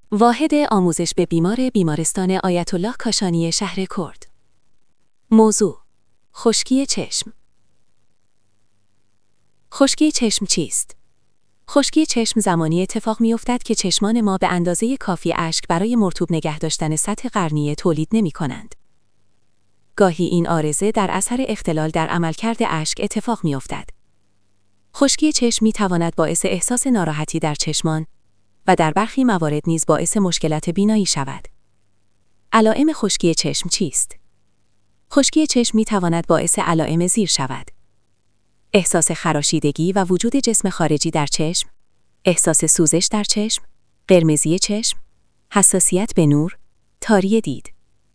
واحد آموزش به بیمار بیمارستان آیت الله کاشانی شهر کرد. موضوع: خشکی چشم. خشکی چشم چیست؟ خشکی چشم زمانی اتفاق می‌افتد که چشمان ما به اندازه کافی اشک برای مرطوب نگه داشتن سطح قرنیه تولید نمی‌کنند. گاهی این عارضه در اثر اختلال در عملکرد اشک اتفاق می‌افتد. خشکی چشم می‌تواند باعث احساس ناراحتی در چشمان و در برخی موارد نیز باعث مشکلات بینایی شود. علائم خشکی چشم چیست؟ خشکی چشم می‌تواند باعث علائم زیر شود: احساس خراشیدگی و وجود جسم خارجی در چشم، احساس سوزش در چشم، قرمزی چشم، حساسیت به نور، تاری دید.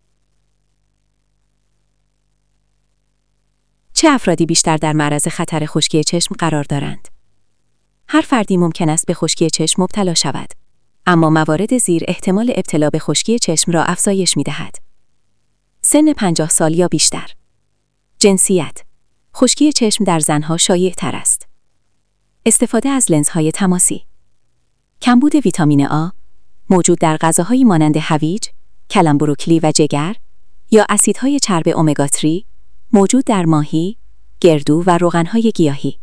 چه افرادی بیشتر در معرض خطر خشکی چشم قرار دارند؟ هر فردی ممکن است به خشکی چشم مبتلا شود، اما موارد زیر احتمال ابتلا به خشکی چشم را افزایش می‌دهد. سن 50 سال یا بیشتر. جنسیت: خشکی چشم در زنها شایع‌تر است. استفاده از لنزهای تماسی. کمبود ویتامین آ موجود در غذاهایی مانند هویج، کلم بروکلی و جگر، یا اسیدهای چرب امگا 3 موجود در ماهی، گردو و روغنهای گیاهی.